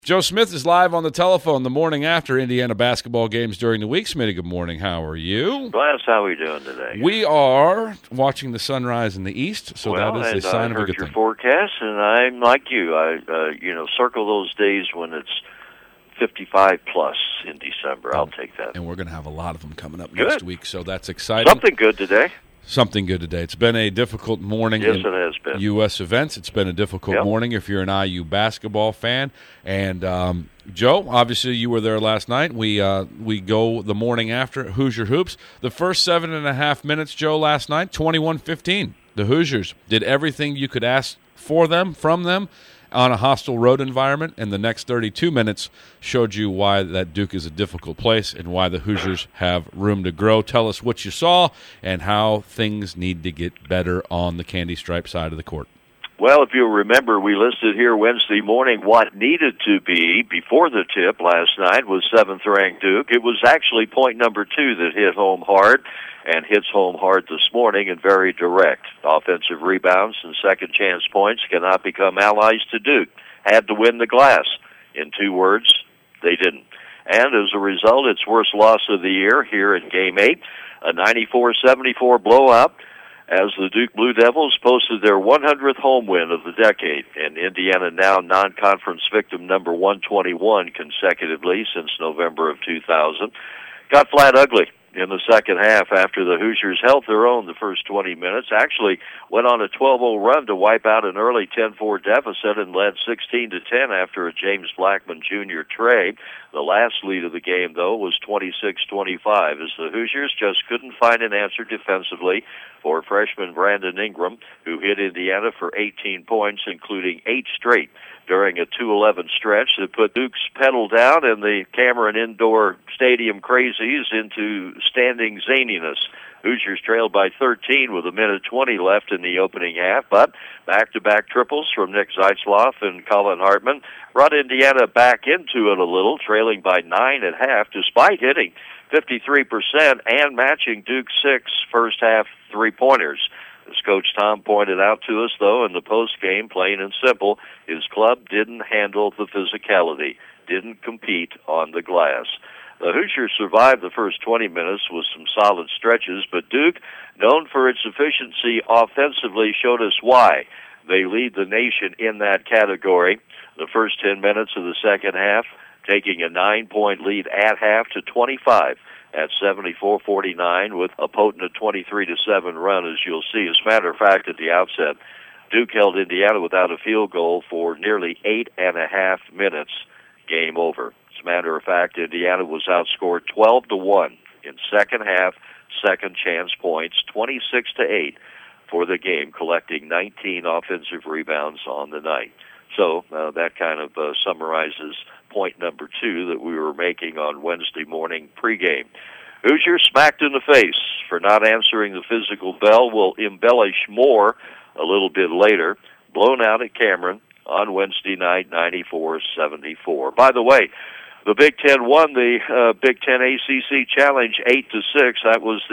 Joe Smith is live on the telephone the morning after Indiana basketball games during the week. Smitty, good morning. How are you? Blast, how are we doing today? We are watching the sunrise in the east, so that is a sign of a good thing. I heard your forecast, and I'm like you. I circle those days when it's 55 plus in December. I'll take that. And we're going to have a lot of them coming up next week, so that's exciting. Something good today. Something good today. It's been a difficult morning in it has been. U.S. events. It's been a difficult morning if you're an IU basketball fan. And, Joe, obviously you were there last night. We go the morning after Hoosier Hoops. The first 7.5 minutes, Joe, last night, 21-15. The Hoosiers did everything you could ask for them, from them, on a hostile road environment, and the next 32 minutes showed you why that Duke is a difficult place and why the Hoosiers have room to grow. Tell us what you saw and how things need to get better on the Candy Stripe side of the court. Well, if you'll remember, we listed here Wednesday morning what needed to be before the tip last night was 7th-ranked Duke. It was actually point number 2 that hit home hard, and hits home hard this morning and very direct. Offensive rebounds and second chance points cannot become allies to Duke. Had to win the glass. In 2 words, they didn't. And as a result, its worst loss of the year here in Game 8, a 94-74 blowout, as the Duke Blue Devils posted their 100th home win of the decade, and Indiana now non-conference victim number 121 consecutively since November of 2000. Got flat ugly in the second half after the Hoosiers held their own the first 20 minutes, actually went on a 12-0 run to wipe out an early 10-4 deficit and led 16-10 after a James Blackman Jr. trade. The last lead of the game, though, was 26-25 as the Hoosiers just couldn't find an answer defensively for freshman Brandon Ingram, who hit Indiana for 18 points, including 8 straight during a 2-11 stretch that put Duke's pedal down and the Cameron Indoor Stadium Crazies into standing zaniness. Hoosiers trailed by 13 with 1:20 left in the opening half, but back-to-back triples from Nick Zeitzloff and Colin Hartman brought Indiana back into it a little, trailing by 9 at half, despite hitting 53% and matching Duke's 6 first-half three-pointers. As Coach Tom pointed out to us, though, in the postgame, plain and simple, his club didn't handle the physicality, didn't compete on the glass. The Hoosiers survived the first 20 minutes with some solid stretches, but Duke, known for its efficiency offensively, showed us why. They lead the nation in that category. The first 10 minutes of the second half, taking a 9-point lead at half to 25 at 74-49 with a potent 23-7 run, as you'll see. As a matter of fact, at the outset, Duke held Indiana without a field goal for nearly 8.5 minutes. Game over. As a matter of fact, Indiana was outscored 12-1 in second half, second chance points, 26-8 for the game, collecting 19 offensive rebounds on the night. So that kind of summarizes point number 2 that we were making on Wednesday morning pregame. Hoosiers smacked in the face for not answering the physical bell. Will embellish more a little bit later. Blown out at Cameron on Wednesday night, 94-74. By the way, the Big Ten won the Big Ten ACC Challenge 8-6. That was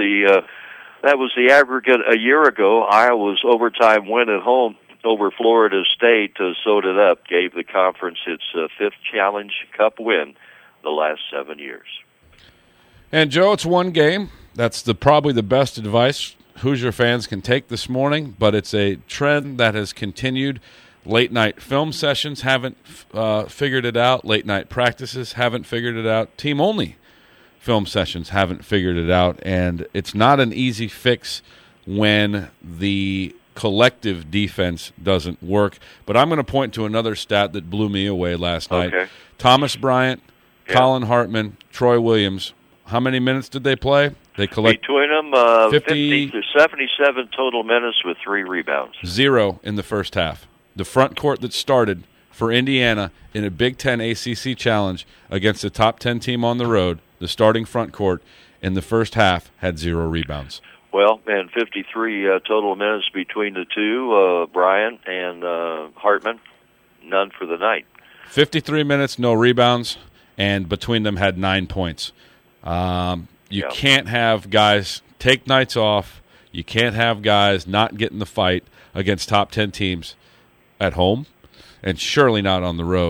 the aggregate a year ago. Iowa's overtime win at home over Florida State sewed it up, gave the conference its 5th Challenge Cup win the last 7 years. And, Joe, it's one game. That's probably the best advice Hoosier fans can take this morning, but it's a trend that has continued. Late-night film sessions haven't figured it out. Late-night practices haven't figured it out. Team-only film sessions haven't figured it out, and it's not an easy fix when the collective defense doesn't work. But I'm going to point to another stat that blew me away last night. Thomas Bryant, Colin Hartman, Troy Williams. How many minutes did they play? They collect between them 50 to 77 total minutes with 3 rebounds. 0 in the first half. The front court that started for Indiana in a Big Ten ACC challenge against a top 10 team on the road, the starting front court in the first half had 0 rebounds. Well, and 53 total minutes between the two, Bryant and Hartman, none for the night. 53 minutes, no rebounds, and between them had 9 points. You can't have guys take nights off. You can't have guys not get in the fight against top 10 teams at home, and surely not on the road.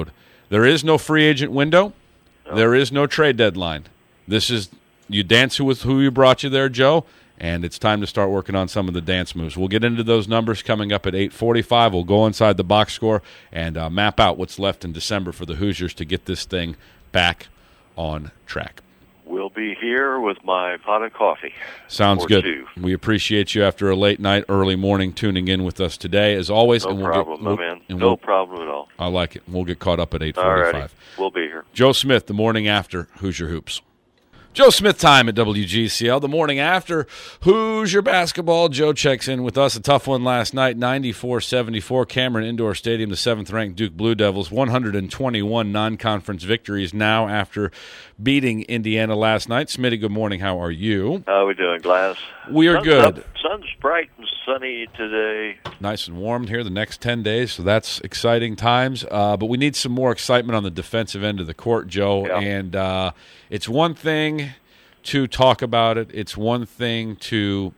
There is no free agent window. No. There is no trade deadline. This is you dance with who you brought you there, Joe, and it's time to start working on some of the dance moves. We'll get into those numbers coming up at 8:45. We'll go inside the box score and map out what's left in December for the Hoosiers to get this thing back on track. We'll be here with my pot of coffee. Sounds good. Two. We appreciate you after a late night, early morning tuning in with us today, as always. No problem, my man. No problem at all. I like it. We'll get caught up at 8:45. All righty. We'll be here. Joe Smith, the morning after Hoosier Hoops. Joe Smith time at WGCL. The morning after Hoosier basketball. Joe checks in with us. A tough one last night, 94-74. Cameron Indoor Stadium, the 7th-ranked Duke Blue Devils, 121 non-conference victories now after beating Indiana last night. Smitty, good morning. How are you? How are we doing, Glass? We are good. Sun's bright and sunny today. Nice and warm here the next 10 days, so that's exciting times. But we need some more excitement on the defensive end of the court, Joe. Yeah. And it's one thing to talk about it. It's one thing to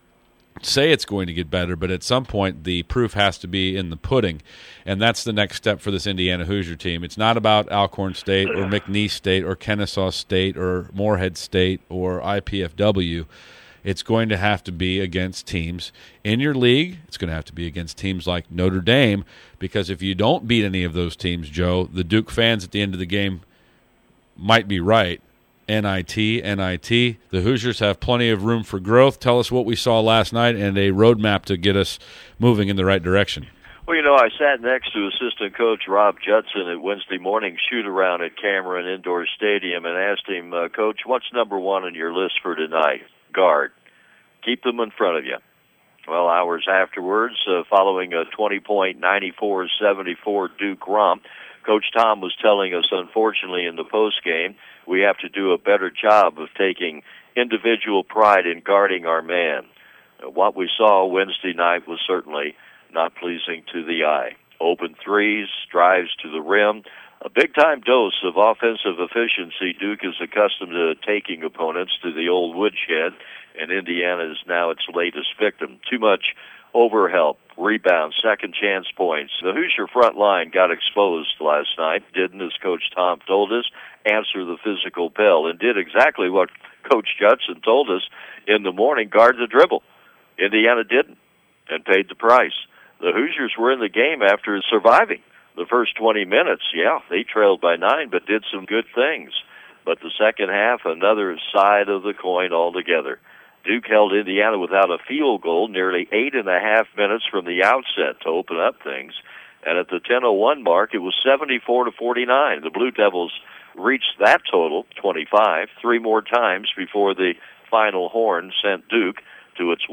say it's going to get better, but at some point the proof has to be in the pudding, and that's the next step for this Indiana Hoosier team. It's not about Alcorn State or McNeese State or Kennesaw State or Morehead State or IPFW. It's going to have to be against teams in your league. It's going to have to be against teams like Notre Dame, because if you don't beat any of those teams, Joe, the Duke fans at the end of the game might be right. NIT. The Hoosiers have plenty of room for growth. Tell us what we saw last night and a roadmap to get us moving in the right direction. Well, I sat next to assistant coach Rob Judson at Wednesday morning shoot-around at Cameron Indoor Stadium and asked him, Coach, what's number one on your list for tonight? Guard. Keep them in front of you. Well, hours afterwards, following a 20-point, 94-74 Duke romp, Coach Tom was telling us, unfortunately, in the postgame, we have to do a better job of taking individual pride in guarding our man. What we saw Wednesday night was certainly not pleasing to the eye. Open threes, drives to the rim, a big-time dose of offensive efficiency. Duke is accustomed to taking opponents to the old woodshed, and Indiana is now its latest victim. Too much overhelp, rebound, second-chance points. The Hoosier front line got exposed last night, didn't, as Coach Tom told us, answer the physical bell, and did exactly what Coach Judson told us in the morning, guard the dribble. Indiana didn't, and paid the price. The Hoosiers were in the game after surviving the first 20 minutes. Yeah, they trailed by 9, but did some good things. But the second half, another side of the coin altogether. Duke held Indiana without a field goal nearly 8.5 minutes from the outset to open up things. And at the 10:01 mark, it was 74-49. The Blue Devils reached that total, 25, 3 more times before the final horn sent Duke to its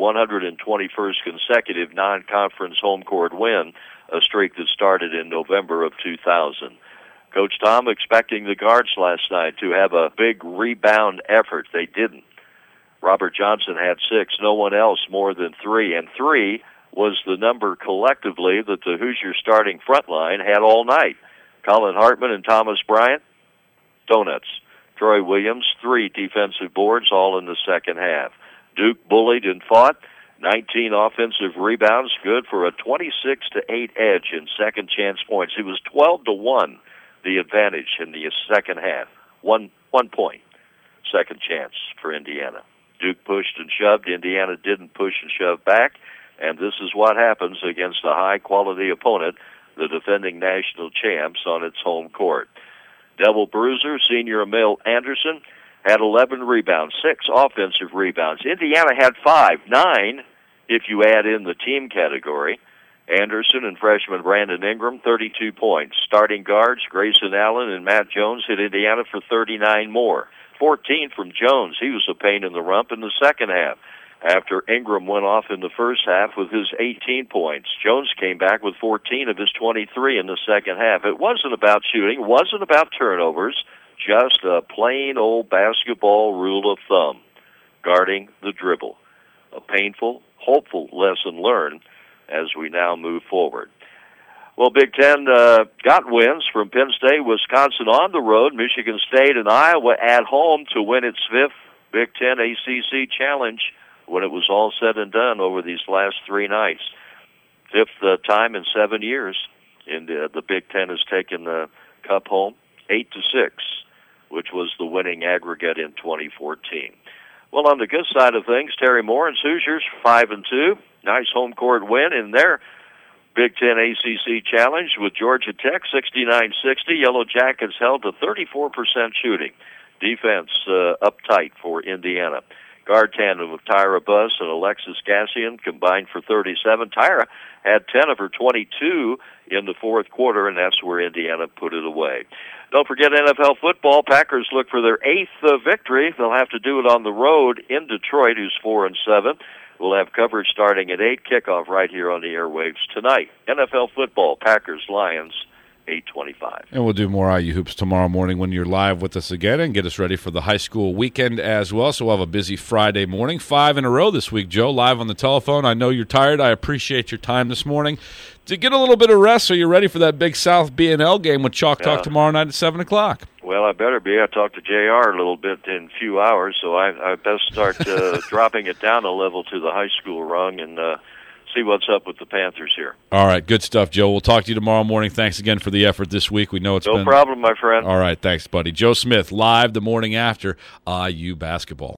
121st consecutive non-conference home court win, a streak that started in November of 2000. Coach Tom expecting the guards last night to have a big rebound effort. They didn't. Robert Johnson had 6, no one else more than 3, and 3 was the number collectively that the Hoosier starting front line had all night. Colin Hartman and Thomas Bryant, donuts. Troy Williams, 3 defensive boards, all in the second half. Duke bullied and fought, 19 offensive rebounds, good for a 26-8 edge in second chance points. It was 12-1, the advantage in the second half. One point, second chance for Indiana. Duke pushed and shoved. Indiana didn't push and shove back, and this is what happens against a high-quality opponent, the defending national champs, on its home court. Devil bruiser, senior Emil Anderson, had 11 rebounds, 6 offensive rebounds. Indiana had 5, 9 if you add in the team category. Anderson and freshman Brandon Ingram, 32 points. Starting guards, Grayson Allen and Matt Jones, hit Indiana for 39 more. 14 from Jones. He was a pain in the rump in the second half. After Ingram went off in the first half with his 18 points, Jones came back with 14 of his 23 in the second half. It wasn't about shooting, wasn't about turnovers, just a plain old basketball rule of thumb, guarding the dribble. A painful, hopeful lesson learned as we now move forward. Well, Big Ten got wins from Penn State, Wisconsin on the road, Michigan State, and Iowa at home to win its 5th Big Ten ACC Challenge when it was all said and done over these last 3 nights. 5th time in 7 years. And the Big Ten has taken Cup home 8-6, which was the winning aggregate in 2014. Well, on the good side of things, Terry Moore and Hoosiers 5-2. Nice home court win in their Big Ten ACC Challenge with Georgia Tech 69-60. Yellow Jackets held to 34% shooting. Defense uptight for Indiana. Guard tandem of Tyra Buss and Alexis Gassian combined for 37. Tyra had 10 of her 22 in the fourth quarter, and that's where Indiana put it away. Don't forget NFL football. Packers look for their 8th victory. They'll have to do it on the road in Detroit, who's 4-7. We'll have coverage starting at 8, kickoff right here on the airwaves tonight. NFL football, Packers, Lions, 8:25. And we'll do more IU Hoops tomorrow morning when you're live with us again and get us ready for the high school weekend as well. So we'll have a busy Friday morning. 5 in a row this week, Joe, live on the telephone. I know you're tired. I appreciate your time this morning. To get a little bit of rest, so you're ready for that Big South B&L game with Chalk Talk tomorrow night at 7 o'clock. Well, I better be. I talked to JR a little bit in a few hours, so I best start dropping it down a level to the high school rung and see what's up with the Panthers here. All right, good stuff, Joe. We'll talk to you tomorrow morning. Thanks again for the effort this week. We know it's been... No problem, my friend. All right, thanks, buddy. Joe Smith, live the morning after IU basketball.